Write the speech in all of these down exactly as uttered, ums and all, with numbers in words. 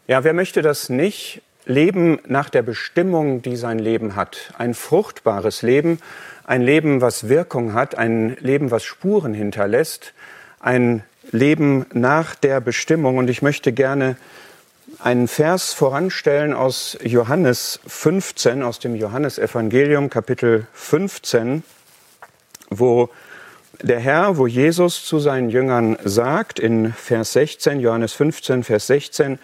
Ja, wer möchte das nicht? Leben nach der Bestimmung, die sein Leben hat. Ein fruchtbares Leben, ein Leben, was Wirkung hat, ein Leben, was Spuren hinterlässt, ein Leben nach der Bestimmung. Und ich möchte gerne einen Vers voranstellen aus Johannes fünfzehn, aus dem Johannesevangelium, Kapitel fünfzehn, wo der Herr, wo Jesus zu seinen Jüngern sagt, in Vers sechzehn, Johannes fünfzehn, Vers sechzehn,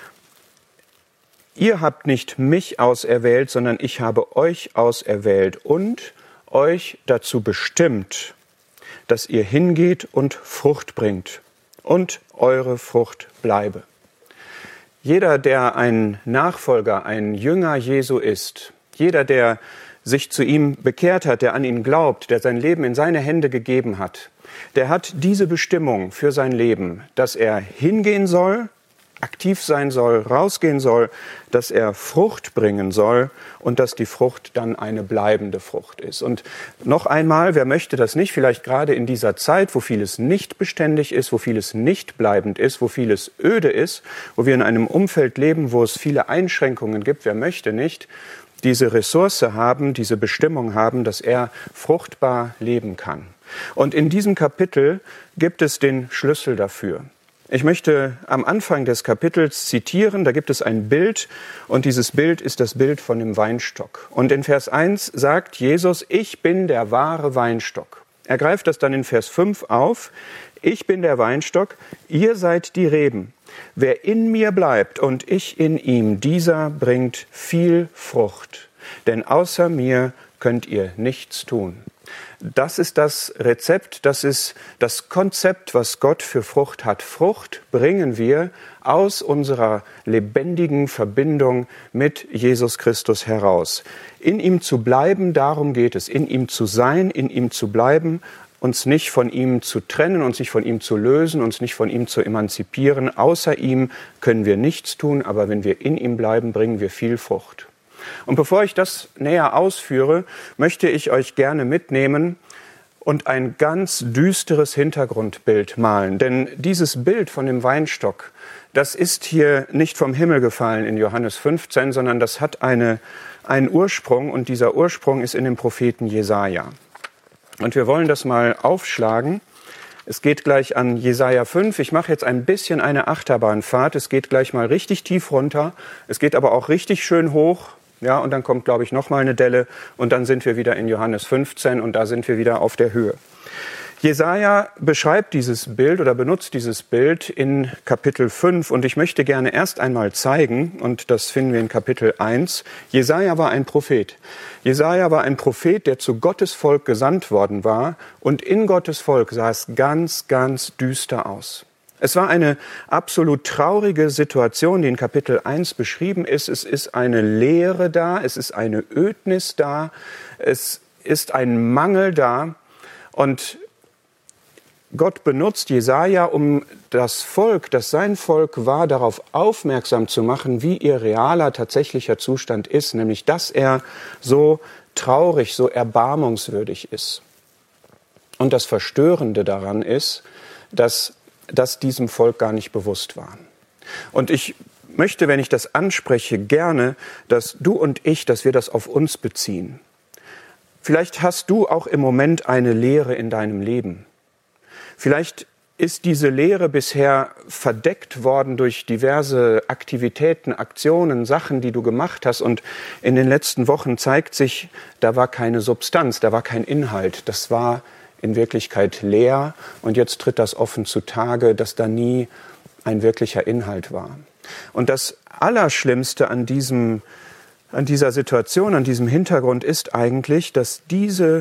ihr habt nicht mich auserwählt, sondern ich habe euch auserwählt und euch dazu bestimmt, dass ihr hingeht und Frucht bringt und eure Frucht bleibe. Jeder, der ein Nachfolger, ein Jünger Jesu ist, jeder, der sich zu ihm bekehrt hat, der an ihn glaubt, der sein Leben in seine Hände gegeben hat, der hat diese Bestimmung für sein Leben, dass er hingehen soll, aktiv sein soll, rausgehen soll, dass er Frucht bringen soll und dass die Frucht dann eine bleibende Frucht ist. Und noch einmal, wer möchte das nicht, vielleicht gerade in dieser Zeit, wo vieles nicht beständig ist, wo vieles nicht bleibend ist, wo vieles öde ist, wo wir in einem Umfeld leben, wo es viele Einschränkungen gibt, wer möchte nicht diese Ressource haben, diese Bestimmung haben, dass er fruchtbar leben kann. Und in diesem Kapitel gibt es den Schlüssel dafür. Ich möchte am Anfang des Kapitels zitieren, da gibt es ein Bild und dieses Bild ist das Bild von dem Weinstock. Und in Vers eins sagt Jesus, ich bin der wahre Weinstock. Er greift das dann in Vers fünf auf, ich bin der Weinstock, ihr seid die Reben. Wer in mir bleibt und ich in ihm, dieser bringt viel Frucht, denn außer mir könnt ihr nichts tun. Das ist das Rezept, das ist das Konzept, was Gott für Frucht hat. Frucht bringen wir aus unserer lebendigen Verbindung mit Jesus Christus heraus. In ihm zu bleiben, darum geht es. In ihm zu sein, in ihm zu bleiben, uns nicht von ihm zu trennen, uns nicht von ihm zu lösen, uns nicht von ihm zu emanzipieren. Außer ihm können wir nichts tun, aber wenn wir in ihm bleiben, bringen wir viel Frucht. Und bevor ich das näher ausführe, möchte ich euch gerne mitnehmen und ein ganz düsteres Hintergrundbild malen. Denn dieses Bild von dem Weinstock, das ist hier nicht vom Himmel gefallen in Johannes fünfzehn, sondern das hat eine, einen Ursprung und dieser Ursprung ist in dem Propheten Jesaja. Und wir wollen das mal aufschlagen. Es geht gleich an Jesaja fünf. Ich mache jetzt ein bisschen eine Achterbahnfahrt. Es geht gleich mal richtig tief runter. Es geht aber auch richtig schön hoch. Ja, und dann kommt, glaube ich, noch mal eine Delle und dann sind wir wieder in Johannes fünfzehn und da sind wir wieder auf der Höhe. Jesaja beschreibt dieses Bild oder benutzt dieses Bild in Kapitel fünf und ich möchte gerne erst einmal zeigen, und das finden wir in Kapitel eins, Jesaja war ein Prophet. Jesaja war ein Prophet, der zu Gottes Volk gesandt worden war und in Gottes Volk sah es ganz, ganz düster aus. Es war eine absolut traurige Situation, die in Kapitel eins beschrieben ist. Es ist eine Leere da, es ist eine Ödnis da, es ist ein Mangel da. Und Gott benutzt Jesaja, um das Volk, das sein Volk war, darauf aufmerksam zu machen, wie ihr realer, tatsächlicher Zustand ist, nämlich dass er so traurig, so erbarmungswürdig ist. Und das Verstörende daran ist, dass das diesem Volk gar nicht bewusst war. Und ich möchte, wenn ich das anspreche, gerne, dass du und ich, dass wir das auf uns beziehen. Vielleicht hast du auch im Moment eine Leere in deinem Leben. Vielleicht ist diese Leere bisher verdeckt worden durch diverse Aktivitäten, Aktionen, Sachen, die du gemacht hast. Und in den letzten Wochen zeigt sich, da war keine Substanz, da war kein Inhalt. Das war in Wirklichkeit leer und jetzt tritt das offen zutage, dass da nie ein wirklicher Inhalt war. Und das Allerschlimmste an diesem, an dieser Situation, an diesem Hintergrund ist eigentlich, dass diese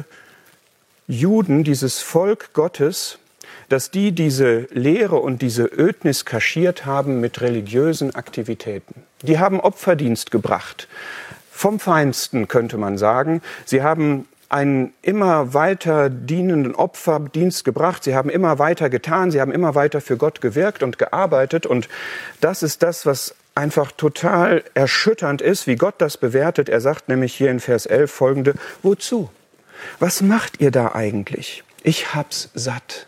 Juden, dieses Volk Gottes, dass die diese Leere und diese Ödnis kaschiert haben mit religiösen Aktivitäten. Die haben Opferdienst gebracht. Vom Feinsten, könnte man sagen. Sie haben einen immer weiter dienenden Opferdienst gebracht. Sie haben immer weiter getan, sie haben immer weiter für Gott gewirkt und gearbeitet. Und das ist das, was einfach total erschütternd ist, wie Gott das bewertet. Er sagt nämlich hier in Vers elf folgende, wozu? Was macht ihr da eigentlich? Ich hab's satt.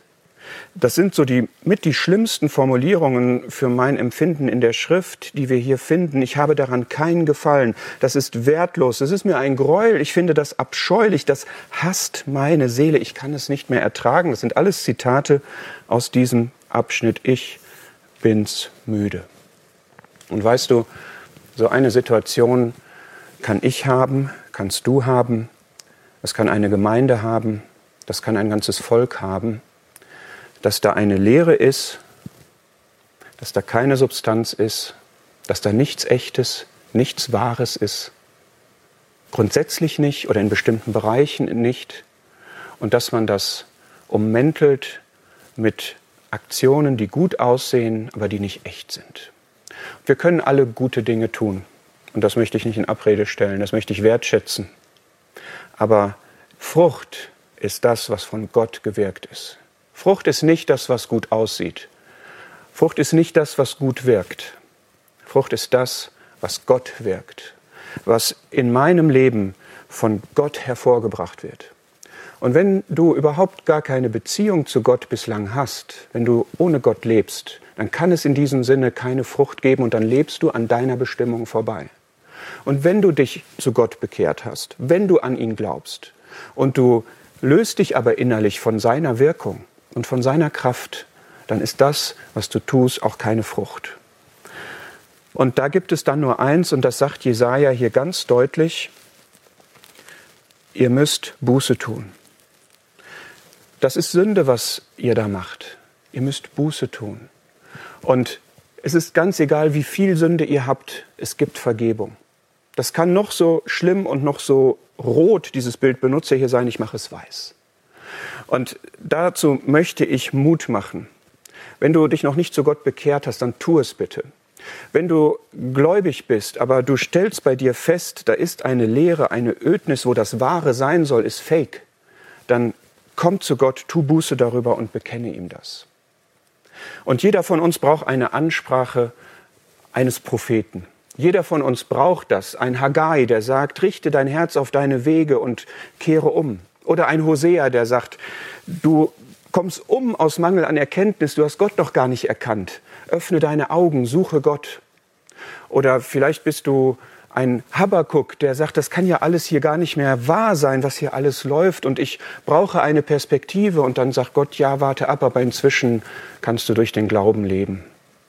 Das sind so die mit die schlimmsten Formulierungen für mein Empfinden in der Schrift, die wir hier finden. Ich habe daran keinen Gefallen. Das ist wertlos. Das ist mir ein Gräuel. Ich finde das abscheulich. Das hasst meine Seele. Ich kann es nicht mehr ertragen. Das sind alles Zitate aus diesem Abschnitt. Ich bin's müde. Und weißt du, so eine Situation kann ich haben, kannst du haben, das kann eine Gemeinde haben, das kann ein ganzes Volk haben, dass da eine Leere ist, dass da keine Substanz ist, dass da nichts Echtes, nichts Wahres ist, grundsätzlich nicht oder in bestimmten Bereichen nicht, und dass man das ummäntelt mit Aktionen, die gut aussehen, aber die nicht echt sind. Wir können alle gute Dinge tun, und das möchte ich nicht in Abrede stellen, das möchte ich wertschätzen, aber Frucht ist das, was von Gott gewirkt ist. Frucht ist nicht das, was gut aussieht. Frucht ist nicht das, was gut wirkt. Frucht ist das, was Gott wirkt, was in meinem Leben von Gott hervorgebracht wird. Und wenn du überhaupt gar keine Beziehung zu Gott bislang hast, wenn du ohne Gott lebst, dann kann es in diesem Sinne keine Frucht geben und dann lebst du an deiner Bestimmung vorbei. Und wenn du dich zu Gott bekehrt hast, wenn du an ihn glaubst und du löst dich aber innerlich von seiner Wirkung und von seiner Kraft, dann ist das, was du tust, auch keine Frucht. Und da gibt es dann nur eins, und das sagt Jesaja hier ganz deutlich: Ihr müsst Buße tun. Das ist Sünde, was ihr da macht. Ihr müsst Buße tun. Und es ist ganz egal, wie viel Sünde ihr habt, es gibt Vergebung. Das kann noch so schlimm und noch so rot, dieses Bild benutze hier sein, ich mache es weiß. Und dazu möchte ich Mut machen. Wenn du dich noch nicht zu Gott bekehrt hast, dann tu es bitte. Wenn du gläubig bist, aber du stellst bei dir fest, da ist eine Leere, eine Ödnis, wo das Wahre sein soll, ist fake, dann komm zu Gott, tu Buße darüber und bekenne ihm das. Und jeder von uns braucht eine Ansprache eines Propheten. Jeder von uns braucht das. Ein Haggai, der sagt, richte dein Herz auf deine Wege und kehre um. Oder ein Hosea, der sagt, du kommst um aus Mangel an Erkenntnis, du hast Gott noch gar nicht erkannt. Öffne deine Augen, suche Gott. Oder vielleicht bist du ein Habakuk, der sagt, das kann ja alles hier gar nicht mehr wahr sein, was hier alles läuft, und ich brauche eine Perspektive. Und dann sagt Gott, ja, warte ab, aber inzwischen kannst du durch den Glauben leben.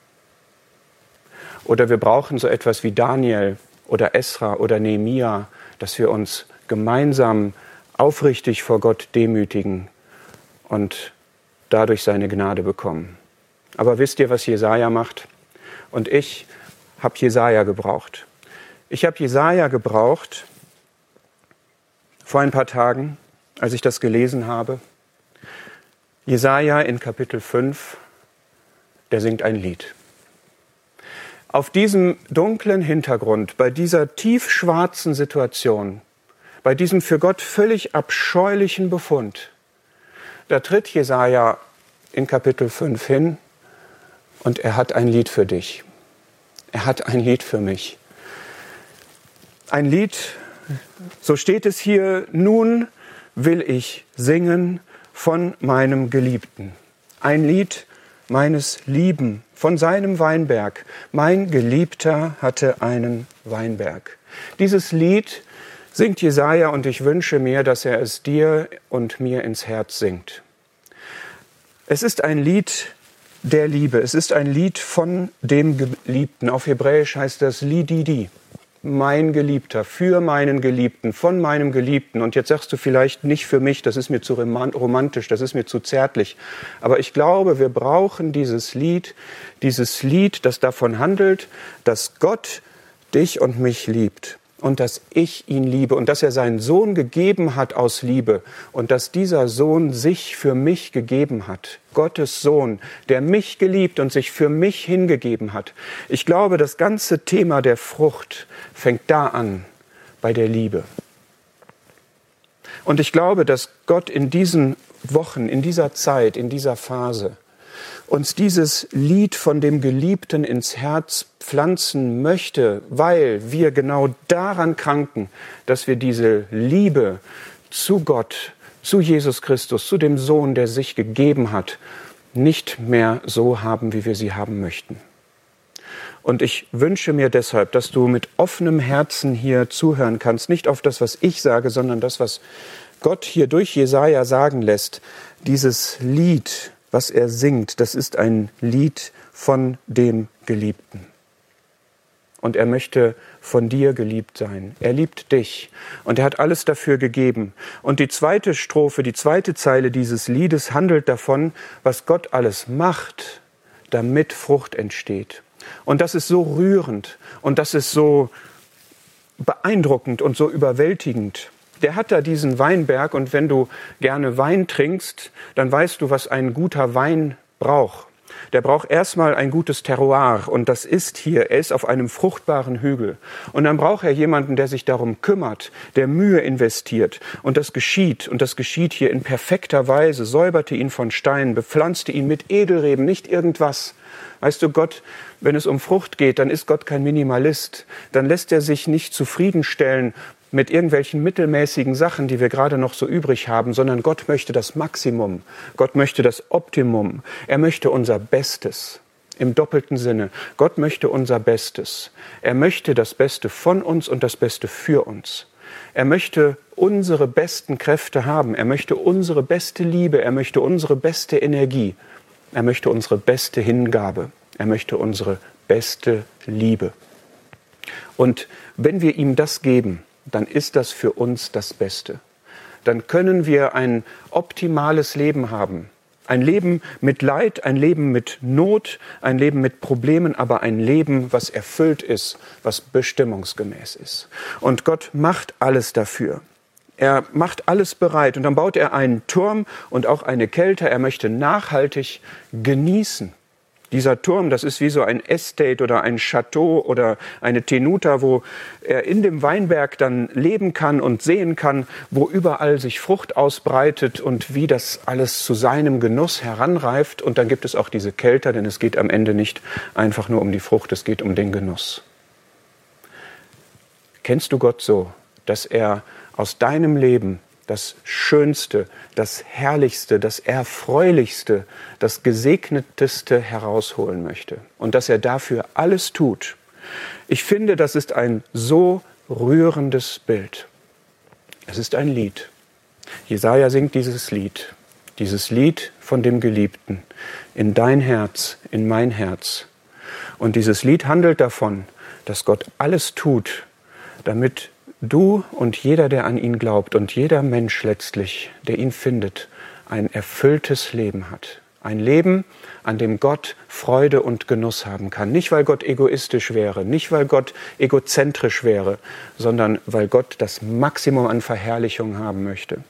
Oder wir brauchen so etwas wie Daniel oder Esra oder Nehemia, dass wir uns gemeinsam aufrichtig vor Gott demütigen und dadurch seine Gnade bekommen. Aber wisst ihr, was Jesaja macht? Und ich habe Jesaja gebraucht. Ich habe Jesaja gebraucht vor ein paar Tagen, als ich das gelesen habe. Jesaja in Kapitel fünf, der singt ein Lied. Auf diesem dunklen Hintergrund, bei dieser tiefschwarzen Situation, bei diesem für Gott völlig abscheulichen Befund, da tritt Jesaja in Kapitel fünf hin und er hat ein Lied für dich. Er hat ein Lied für mich. Ein Lied, so steht es hier: Nun will ich singen von meinem Geliebten. Ein Lied meines Lieben, von seinem Weinberg. Mein Geliebter hatte einen Weinberg. Dieses Lied singt Jesaja, und ich wünsche mir, dass er es dir und mir ins Herz singt. Es ist ein Lied der Liebe. Es ist ein Lied von dem Geliebten. Auf Hebräisch heißt das Lididi. Mein Geliebter, für meinen Geliebten, von meinem Geliebten. Und jetzt sagst du vielleicht, nicht für mich, das ist mir zu romantisch, das ist mir zu zärtlich. Aber ich glaube, wir brauchen dieses Lied, dieses Lied, das davon handelt, dass Gott dich und mich liebt und dass ich ihn liebe und dass er seinen Sohn gegeben hat aus Liebe und dass dieser Sohn sich für mich gegeben hat. Gottes Sohn, der mich geliebt und sich für mich hingegeben hat. Ich glaube, das ganze Thema der Frucht fängt da an, bei der Liebe. Und ich glaube, dass Gott in diesen Wochen, in dieser Zeit, in dieser Phase uns dieses Lied von dem Geliebten ins Herz pflanzen möchte, weil wir genau daran kranken, dass wir diese Liebe zu Gott, zu Jesus Christus, zu dem Sohn, der sich gegeben hat, nicht mehr so haben, wie wir sie haben möchten. Und ich wünsche mir deshalb, dass du mit offenem Herzen hier zuhören kannst, nicht auf das, was ich sage, sondern das, was Gott hier durch Jesaja sagen lässt. Dieses Lied, was er singt, das ist ein Lied von dem Geliebten. Und er möchte von dir geliebt sein. Er liebt dich und er hat alles dafür gegeben. Und die zweite Strophe, die zweite Zeile dieses Liedes handelt davon, was Gott alles macht, damit Frucht entsteht. Und das ist so rührend und das ist so beeindruckend und so überwältigend. Der hat da diesen Weinberg und wenn du gerne Wein trinkst, dann weißt du, was ein guter Wein braucht. Der braucht erstmal ein gutes Terroir und das ist hier, er ist auf einem fruchtbaren Hügel. Und dann braucht er jemanden, der sich darum kümmert, der Mühe investiert. Und das geschieht und das geschieht hier in perfekter Weise, säuberte ihn von Steinen, bepflanzte ihn mit Edelreben, nicht irgendwas. Weißt du, Gott, wenn es um Frucht geht, dann ist Gott kein Minimalist. Dann lässt er sich nicht zufriedenstellen mit irgendwelchen mittelmäßigen Sachen, die wir gerade noch so übrig haben, sondern Gott möchte das Maximum. Gott möchte das Optimum. Er möchte unser Bestes. Im doppelten Sinne. Gott möchte unser Bestes. Er möchte das Beste von uns und das Beste für uns. Er möchte unsere besten Kräfte haben. Er möchte unsere beste Liebe. Er möchte unsere beste Energie. Er möchte unsere beste Hingabe. Er möchte unsere beste Liebe. Und wenn wir ihm das geben, dann ist das für uns das Beste. Dann können wir ein optimales Leben haben. Ein Leben mit Leid, ein Leben mit Not, ein Leben mit Problemen, aber ein Leben, was erfüllt ist, was bestimmungsgemäß ist. Und Gott macht alles dafür. Er macht alles bereit und dann baut er einen Turm und auch eine Kelter. Er möchte nachhaltig genießen. Dieser Turm, das ist wie so ein Estate oder ein Chateau oder eine Tenuta, wo er in dem Weinberg dann leben kann und sehen kann, wo überall sich Frucht ausbreitet und wie das alles zu seinem Genuss heranreift. Und dann gibt es auch diese Kelter, denn es geht am Ende nicht einfach nur um die Frucht, es geht um den Genuss. Kennst du Gott so, dass er aus deinem Leben das Schönste, das Herrlichste, das Erfreulichste, das Gesegneteste herausholen möchte und dass er dafür alles tut? Ich finde, das ist ein so rührendes Bild. Es ist ein Lied. Jesaja singt dieses Lied, dieses Lied von dem Geliebten in dein Herz, in mein Herz. Und dieses Lied handelt davon, dass Gott alles tut, damit du und jeder, der an ihn glaubt und jeder Mensch letztlich, der ihn findet, ein erfülltes Leben hat. Ein Leben, an dem Gott Freude und Genuss haben kann. Nicht, weil Gott egoistisch wäre, nicht, weil Gott egozentrisch wäre, sondern weil Gott das Maximum an Verherrlichung haben möchte.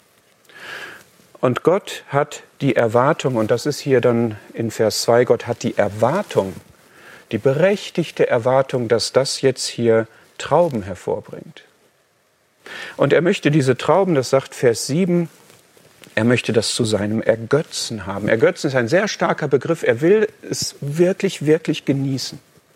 Und Gott hat die Erwartung, und das ist hier dann in Vers zwei, Gott hat die Erwartung, die berechtigte Erwartung, dass das jetzt hier Trauben hervorbringt. Und er möchte diese Trauben, das sagt Vers sieben, er möchte das zu seinem Ergötzen haben. Ergötzen ist ein sehr starker Begriff. Er will es wirklich, wirklich genießen.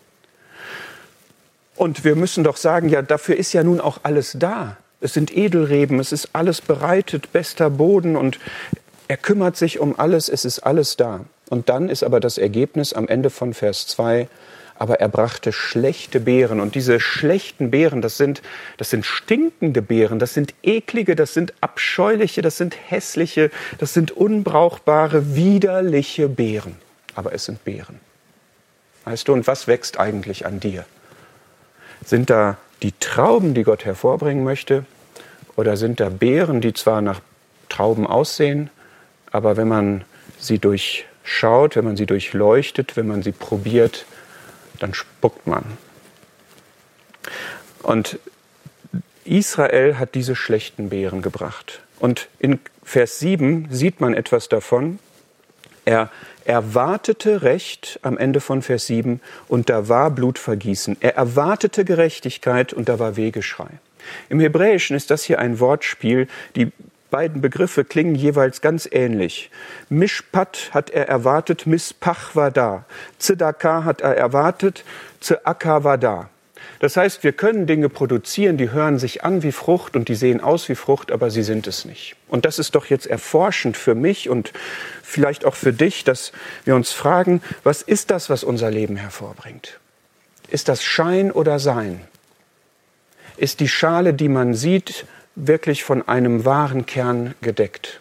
Und wir müssen doch sagen, ja, dafür ist ja nun auch alles da. Es sind Edelreben, es ist alles bereitet, bester Boden und er kümmert sich um alles, es ist alles da. Und dann ist aber das Ergebnis am Ende von Vers zwei, aber er brachte schlechte Beeren. Und diese schlechten Beeren, das sind, das sind stinkende Beeren, das sind eklige, das sind abscheuliche, das sind hässliche, das sind unbrauchbare, widerliche Beeren. Aber es sind Beeren. Weißt du, und was wächst eigentlich an dir? Sind da die Trauben, die Gott hervorbringen möchte? Oder sind da Beeren, die zwar nach Trauben aussehen, aber wenn man sie durchschaut, wenn man sie durchleuchtet, wenn man sie probiert, dann spuckt man. Und Israel hat diese schlechten Beeren gebracht. Und in Vers sieben sieht man etwas davon. Er erwartete Recht am Ende von Vers sieben und da war Blutvergießen. Er erwartete Gerechtigkeit und da war Wehgeschrei. Im Hebräischen ist das hier ein Wortspiel. Die beiden Begriffe klingen jeweils ganz ähnlich. Mishpat hat er erwartet, Mispach war da. Tzedakah hat er erwartet, Zeaka war da. Das heißt, wir können Dinge produzieren, die hören sich an wie Frucht und die sehen aus wie Frucht, aber sie sind es nicht. Und das ist doch jetzt erforschend für mich und vielleicht auch für dich, dass wir uns fragen, was ist das, was unser Leben hervorbringt? Ist das Schein oder Sein? Ist die Schale, die man sieht, wirklich von einem wahren Kern gedeckt?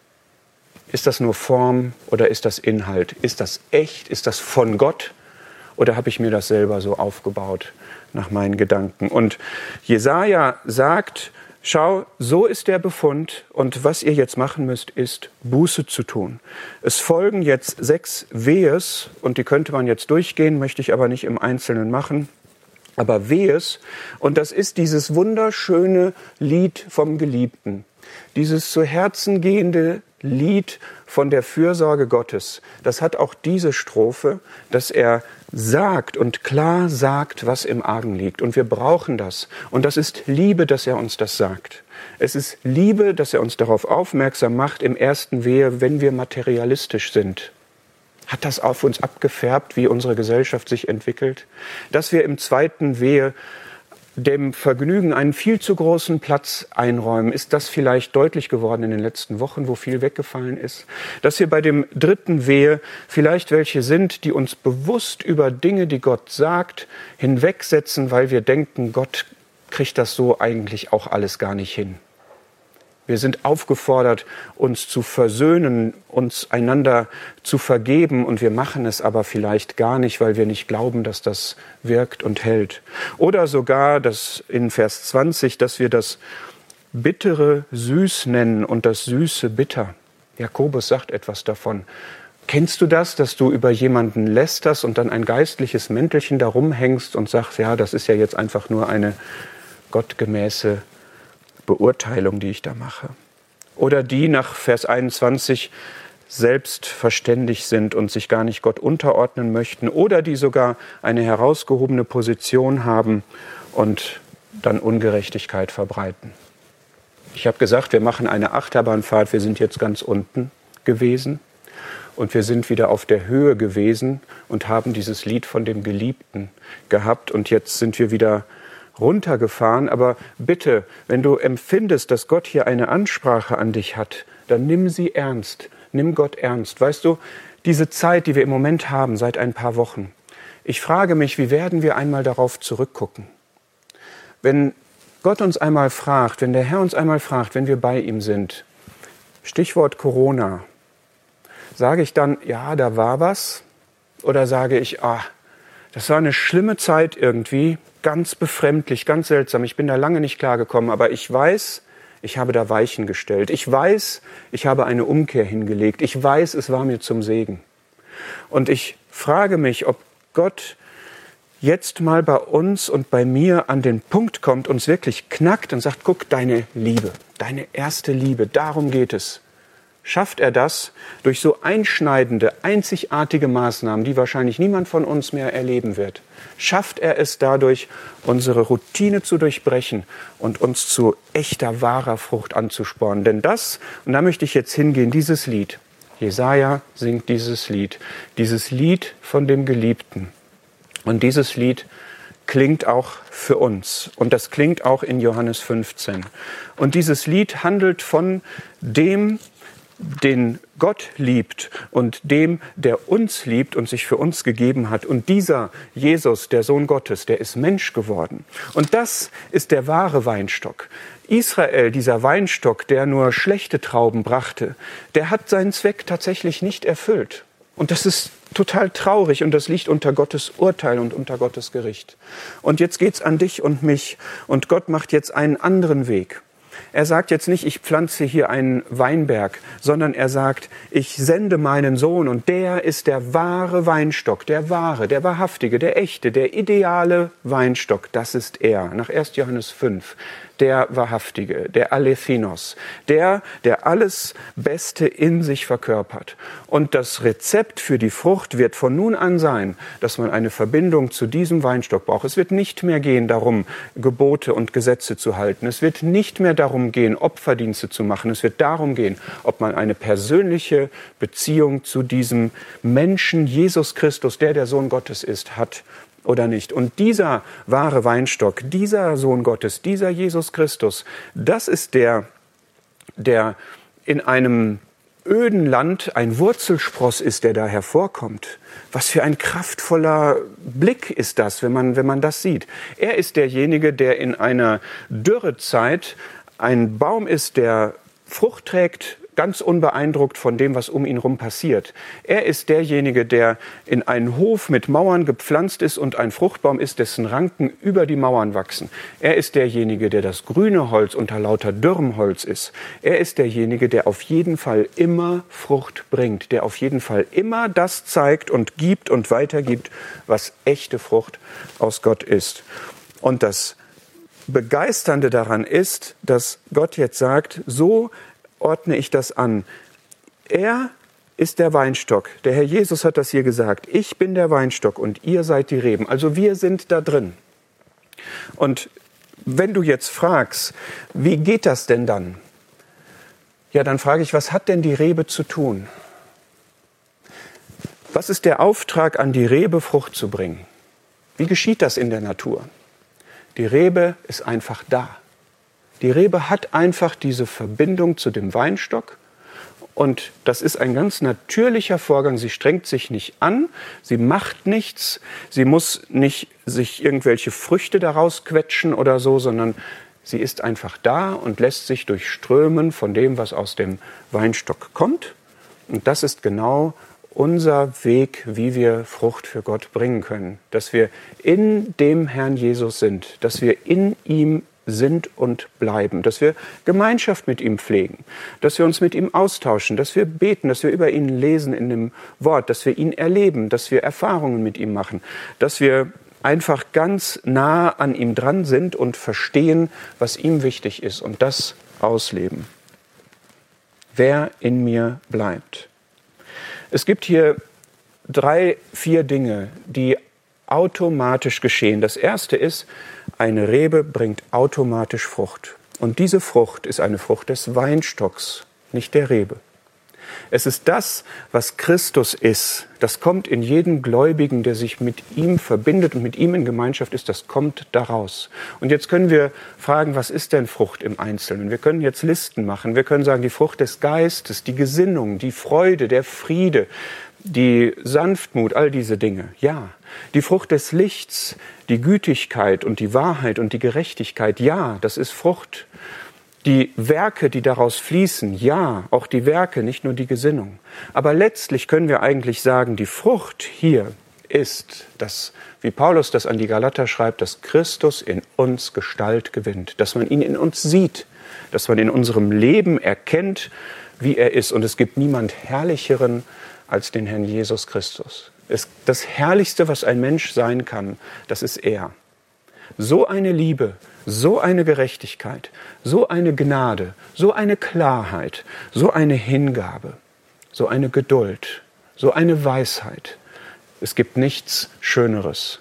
Ist das nur Form oder ist das Inhalt? Ist das echt? Ist das von Gott? Oder habe ich mir das selber so aufgebaut nach meinen Gedanken? Und Jesaja sagt, schau, so ist der Befund und was ihr jetzt machen müsst, ist Buße zu tun. Es folgen jetzt sechs Wehes und die könnte man jetzt durchgehen, möchte ich aber nicht im Einzelnen machen. Aber Wehes, und das ist dieses wunderschöne Lied vom Geliebten, dieses zu Herzen gehende Lied von der Fürsorge Gottes. Das hat auch diese Strophe, dass er sagt und klar sagt, was im Argen liegt. Und wir brauchen das. Und das ist Liebe, dass er uns das sagt. Es ist Liebe, dass er uns darauf aufmerksam macht im ersten Wehe, wenn wir materialistisch sind. Hat das auf uns abgefärbt, wie unsere Gesellschaft sich entwickelt? Dass wir im zweiten Wehe dem Vergnügen einen viel zu großen Platz einräumen, ist das vielleicht deutlich geworden in den letzten Wochen, wo viel weggefallen ist? Dass wir bei dem dritten Wehe vielleicht welche sind, die uns bewusst über Dinge, die Gott sagt, hinwegsetzen, weil wir denken, Gott kriegt das so eigentlich auch alles gar nicht hin. Wir sind aufgefordert, uns zu versöhnen, uns einander zu vergeben und wir machen es aber vielleicht gar nicht, weil wir nicht glauben, dass das wirkt und hält. Oder sogar, dass in Vers zwanzig, dass wir das Bittere süß nennen und das Süße bitter. Jakobus sagt etwas davon. Kennst du das, dass du über jemanden lästerst und dann ein geistliches Mäntelchen darum hängst und sagst, ja, das ist ja jetzt einfach nur eine gottgemäße Beurteilung, die ich da mache. Oder die nach Vers einundzwanzig selbstverständig sind und sich gar nicht Gott unterordnen möchten. Oder die sogar eine herausgehobene Position haben und dann Ungerechtigkeit verbreiten. Ich habe gesagt, wir machen eine Achterbahnfahrt. Wir sind jetzt ganz unten gewesen und wir sind wieder auf der Höhe gewesen und haben dieses Lied von dem Geliebten gehabt. Und jetzt sind wir wieder runtergefahren, aber bitte, wenn du empfindest, dass Gott hier eine Ansprache an dich hat, dann nimm sie ernst, nimm Gott ernst. Weißt du, diese Zeit, die wir im Moment haben, seit ein paar Wochen, ich frage mich, wie werden wir einmal darauf zurückgucken? Wenn Gott uns einmal fragt, wenn der Herr uns einmal fragt, wenn wir bei ihm sind, Stichwort Corona, sage ich dann, ja, da war was? Oder sage ich, ah, das war eine schlimme Zeit irgendwie, ganz befremdlich, ganz seltsam. Ich bin da lange nicht klargekommen, aber ich weiß, ich habe da Weichen gestellt. Ich weiß, ich habe eine Umkehr hingelegt. Ich weiß, es war mir zum Segen. Und ich frage mich, ob Gott jetzt mal bei uns und bei mir an den Punkt kommt, uns wirklich knackt und sagt, guck, deine Liebe, deine erste Liebe, darum geht es. Schafft er das durch so einschneidende, einzigartige Maßnahmen, die wahrscheinlich niemand von uns mehr erleben wird? Schafft er es dadurch, unsere Routine zu durchbrechen und uns zu echter, wahrer Frucht anzuspornen? Denn das, und da möchte ich jetzt hingehen, dieses Lied, Jesaja singt dieses Lied, dieses Lied von dem Geliebten. Und dieses Lied klingt auch für uns. Und das klingt auch in Johannes fünfzehn. Und dieses Lied handelt von dem, den Gott liebt und dem, der uns liebt und sich für uns gegeben hat. Und dieser Jesus, der Sohn Gottes, der ist Mensch geworden. Und das ist der wahre Weinstock. Israel, dieser Weinstock, der nur schlechte Trauben brachte, der hat seinen Zweck tatsächlich nicht erfüllt. Und das ist total traurig und das liegt unter Gottes Urteil und unter Gottes Gericht. Und jetzt geht's an dich und mich und Gott macht jetzt einen anderen Weg. Er sagt jetzt nicht, ich pflanze hier einen Weinberg, sondern er sagt, ich sende meinen Sohn und der ist der wahre Weinstock, der wahre, der wahrhaftige, der echte, der ideale Weinstock. Das ist er, nach erster Johannes fünf. Der Wahrhaftige, der Alethinos, der, der alles Beste in sich verkörpert. Und das Rezept für die Frucht wird von nun an sein, dass man eine Verbindung zu diesem Weinstock braucht. Es wird nicht mehr gehen darum, Gebote und Gesetze zu halten. Es wird nicht mehr darum gehen, Opferdienste zu machen. Es wird darum gehen, ob man eine persönliche Beziehung zu diesem Menschen, Jesus Christus, der der Sohn Gottes ist, hat oder nicht? Und dieser wahre Weinstock, dieser Sohn Gottes, dieser Jesus Christus, das ist der, der in einem öden Land ein Wurzelspross ist, der da hervorkommt. Was für ein kraftvoller Blick ist das, wenn man, wenn man das sieht. Er ist derjenige, der in einer Dürrezeit ein Baum ist, der Frucht trägt, ganz unbeeindruckt von dem, was um ihn herum passiert. Er ist derjenige, der in einen Hof mit Mauern gepflanzt ist und ein Fruchtbaum ist, dessen Ranken über die Mauern wachsen. Er ist derjenige, der das grüne Holz unter lauter dürrem Holz ist. Er ist derjenige, der auf jeden Fall immer Frucht bringt, der auf jeden Fall immer das zeigt und gibt und weitergibt, was echte Frucht aus Gott ist. Und das Begeisternde daran ist, dass Gott jetzt sagt, so ordne ich das an. Er ist der Weinstock. Der Herr Jesus hat das hier gesagt. Ich bin der Weinstock und ihr seid die Reben. Also wir sind da drin. Und wenn du jetzt fragst, wie geht das denn dann? Ja, dann frage ich, was hat denn die Rebe zu tun? Was ist der Auftrag an die Rebe, Frucht zu bringen? Wie geschieht das in der Natur? Die Rebe ist einfach da. Die Rebe hat einfach diese Verbindung zu dem Weinstock und das ist ein ganz natürlicher Vorgang. Sie strengt sich nicht an, sie macht nichts, sie muss nicht sich irgendwelche Früchte daraus quetschen oder so, sondern sie ist einfach da und lässt sich durchströmen von dem, was aus dem Weinstock kommt. Und das ist genau unser Weg, wie wir Frucht für Gott bringen können. Dass wir in dem Herrn Jesus sind, dass wir in ihm sind und bleiben, dass wir Gemeinschaft mit ihm pflegen, dass wir uns mit ihm austauschen, dass wir beten, dass wir über ihn lesen in dem Wort, dass wir ihn erleben, dass wir Erfahrungen mit ihm machen, dass wir einfach ganz nah an ihm dran sind und verstehen, was ihm wichtig ist und das ausleben. Wer in mir bleibt. Es gibt hier drei, vier Dinge, die automatisch geschehen. Das erste ist, eine Rebe bringt automatisch Frucht. Und diese Frucht ist eine Frucht des Weinstocks, nicht der Rebe. Es ist das, was Christus ist. Das kommt in jedem Gläubigen, der sich mit ihm verbindet und mit ihm in Gemeinschaft ist, das kommt daraus. Und jetzt können wir fragen, was ist denn Frucht im Einzelnen? Wir können jetzt Listen machen. Wir können sagen, die Frucht des Geistes, die Gesinnung, die Freude, der Friede, die Sanftmut, all diese Dinge. Ja. Die Frucht des Lichts, die Gütigkeit und die Wahrheit und die Gerechtigkeit. Ja, das ist Frucht. Die Werke, die daraus fließen, ja, auch die Werke, nicht nur die Gesinnung. Aber letztlich können wir eigentlich sagen, die Frucht hier ist, dass, wie Paulus das an die Galater schreibt, dass Christus in uns Gestalt gewinnt, dass man ihn in uns sieht, dass man in unserem Leben erkennt, wie er ist. Und es gibt niemand Herrlicheren als den Herrn Jesus Christus. Es, das Herrlichste, was ein Mensch sein kann, das ist er. So eine Liebe, so eine Gerechtigkeit, so eine Gnade, so eine Klarheit, so eine Hingabe, so eine Geduld, so eine Weisheit. Es gibt nichts Schöneres.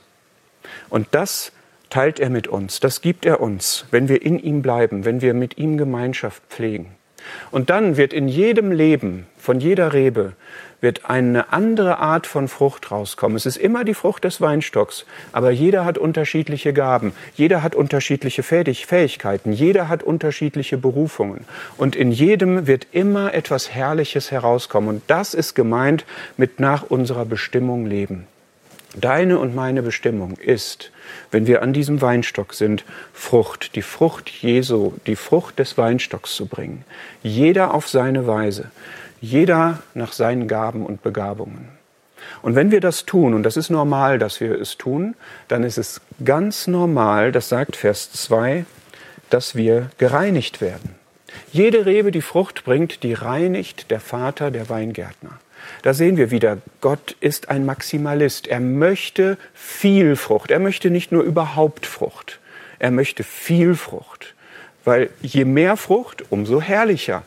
Und das teilt er mit uns, das gibt er uns, wenn wir in ihm bleiben, wenn wir mit ihm Gemeinschaft pflegen. Und dann wird in jedem Leben, von jeder Rebe, wird eine andere Art von Frucht rauskommen. Es ist immer die Frucht des Weinstocks, aber jeder hat unterschiedliche Gaben, jeder hat unterschiedliche Fähigkeiten, jeder hat unterschiedliche Berufungen. Und in jedem wird immer etwas Herrliches herauskommen. Und das ist gemeint mit nach unserer Bestimmung leben. Deine und meine Bestimmung ist, wenn wir an diesem Weinstock sind, Frucht, die Frucht Jesu, die Frucht des Weinstocks zu bringen. Jeder auf seine Weise, jeder nach seinen Gaben und Begabungen. Und wenn wir das tun, und das ist normal, dass wir es tun, dann ist es ganz normal, das sagt Vers zwei, dass wir gereinigt werden. Jede Rebe, die Frucht bringt, die reinigt der Vater, der Weingärtner. Da sehen wir wieder, Gott ist ein Maximalist. Er möchte viel Frucht. Er möchte nicht nur überhaupt Frucht. Er möchte viel Frucht. Weil je mehr Frucht, umso herrlicher.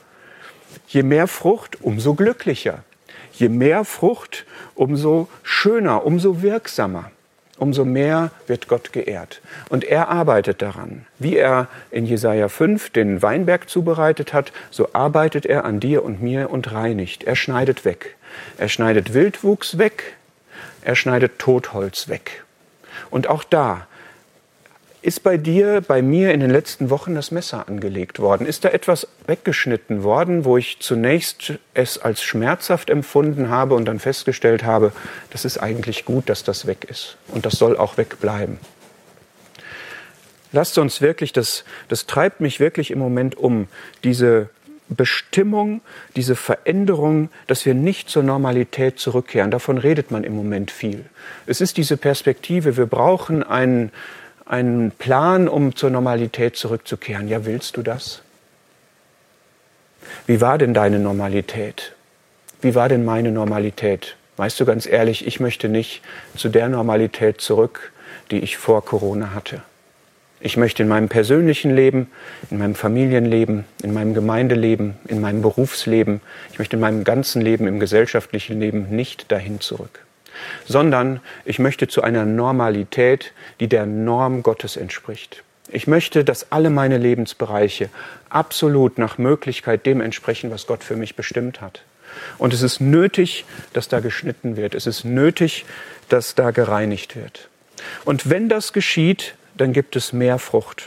Je mehr Frucht, umso glücklicher. Je mehr Frucht, umso schöner, umso wirksamer. Umso mehr wird Gott geehrt. Und er arbeitet daran. Wie er in Jesaja fünf den Weinberg zubereitet hat, so arbeitet er an dir und mir und reinigt. Er schneidet weg. Er schneidet Wildwuchs weg. Er schneidet Totholz weg. Und auch da ist bei dir, bei mir in den letzten Wochen das Messer angelegt worden. Ist da etwas weggeschnitten worden, wo ich zunächst es als schmerzhaft empfunden habe und dann festgestellt habe, das ist eigentlich gut, dass das weg ist. Und das soll auch wegbleiben. Lasst uns wirklich, das, das treibt mich wirklich im Moment um, diese Bestimmung, diese Veränderung, dass wir nicht zur Normalität zurückkehren. Davon redet man im Moment viel. Es ist diese Perspektive, wir brauchen einen, einen Plan, um zur Normalität zurückzukehren. Ja, willst du das? Wie war denn deine Normalität? Wie war denn meine Normalität? Weißt du, ganz ehrlich, ich möchte nicht zu der Normalität zurück, die ich vor Corona hatte. Ich möchte in meinem persönlichen Leben, in meinem Familienleben, in meinem Gemeindeleben, in meinem Berufsleben, ich möchte in meinem ganzen Leben, im gesellschaftlichen Leben nicht dahin zurück, sondern ich möchte zu einer Normalität, die der Norm Gottes entspricht. Ich möchte, dass alle meine Lebensbereiche absolut nach Möglichkeit dem entsprechen, was Gott für mich bestimmt hat. Und es ist nötig, dass da geschnitten wird. Es ist nötig, dass da gereinigt wird. Und wenn das geschieht, dann gibt es mehr Frucht.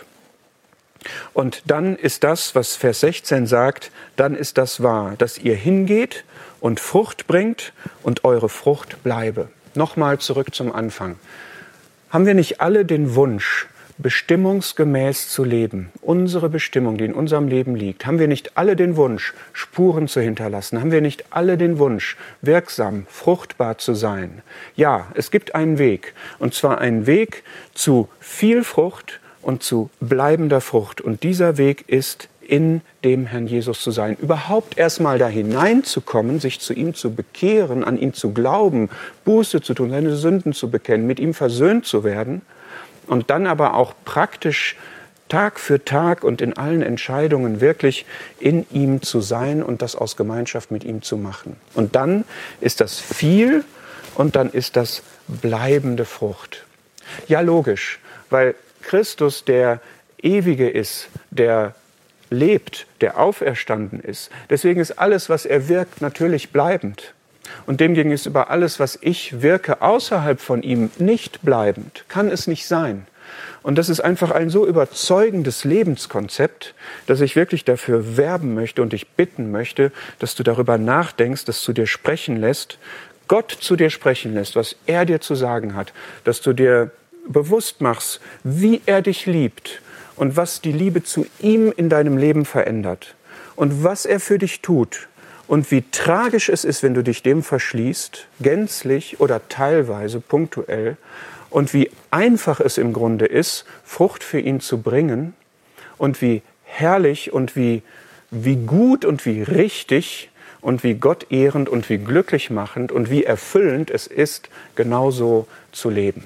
Und dann ist das, was Vers sechzehn sagt, dann ist das wahr, dass ihr hingeht und Frucht bringt und eure Frucht bleibe. Nochmal zurück zum Anfang. Haben wir nicht alle den Wunsch, bestimmungsgemäß zu leben, unsere Bestimmung, die in unserem Leben liegt? Haben wir nicht alle den Wunsch, Spuren zu hinterlassen? Haben wir nicht alle den Wunsch, wirksam, fruchtbar zu sein? Ja, es gibt einen Weg, und zwar einen Weg zu viel Frucht und zu bleibender Frucht. Und dieser Weg ist, in dem Herrn Jesus zu sein. Überhaupt erstmal da hineinzukommen, sich zu ihm zu bekehren, an ihn zu glauben, Buße zu tun, seine Sünden zu bekennen, mit ihm versöhnt zu werden. Und dann aber auch praktisch Tag für Tag und in allen Entscheidungen wirklich in ihm zu sein und das aus Gemeinschaft mit ihm zu machen. Und dann ist das viel und dann ist das bleibende Frucht. Ja, logisch, weil Christus der Ewige ist, der lebt, der auferstanden ist. Deswegen ist alles, was er wirkt, natürlich bleibend. Und demgegenüber alles, was ich wirke außerhalb von ihm, nicht bleibend, kann es nicht sein. Und das ist einfach ein so überzeugendes Lebenskonzept, dass ich wirklich dafür werben möchte und dich bitten möchte, dass du darüber nachdenkst, dass du dir sprechen lässt, Gott zu dir sprechen lässt, was er dir zu sagen hat, dass du dir bewusst machst, wie er dich liebt und was die Liebe zu ihm in deinem Leben verändert und was er für dich tut. Und wie tragisch es ist, wenn du dich dem verschließt, gänzlich oder teilweise, punktuell, und wie einfach es im Grunde ist, Frucht für ihn zu bringen und wie herrlich und wie, wie gut und wie richtig und wie gottehrend und wie glücklich machend und wie erfüllend es ist, genauso zu leben.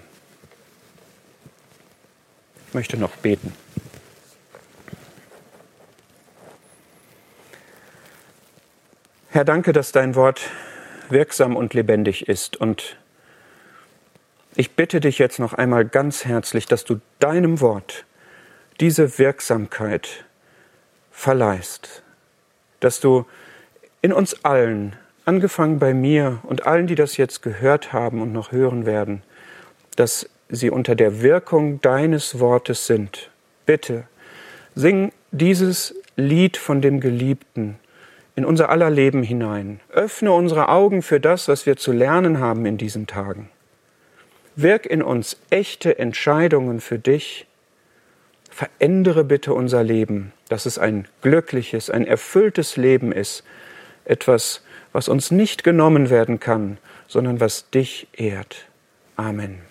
Ich möchte noch beten. Herr, danke, dass dein Wort wirksam und lebendig ist. Und ich bitte dich jetzt noch einmal ganz herzlich, dass du deinem Wort diese Wirksamkeit verleihst. Dass du in uns allen, angefangen bei mir und allen, die das jetzt gehört haben und noch hören werden, dass sie unter der Wirkung deines Wortes sind. Bitte, sing dieses Lied von dem Geliebten in unser aller Leben hinein. Öffne unsere Augen für das, was wir zu lernen haben in diesen Tagen. Wirk in uns echte Entscheidungen für dich. Verändere bitte unser Leben, dass es ein glückliches, ein erfülltes Leben ist. Etwas, was uns nicht genommen werden kann, sondern was dich ehrt. Amen.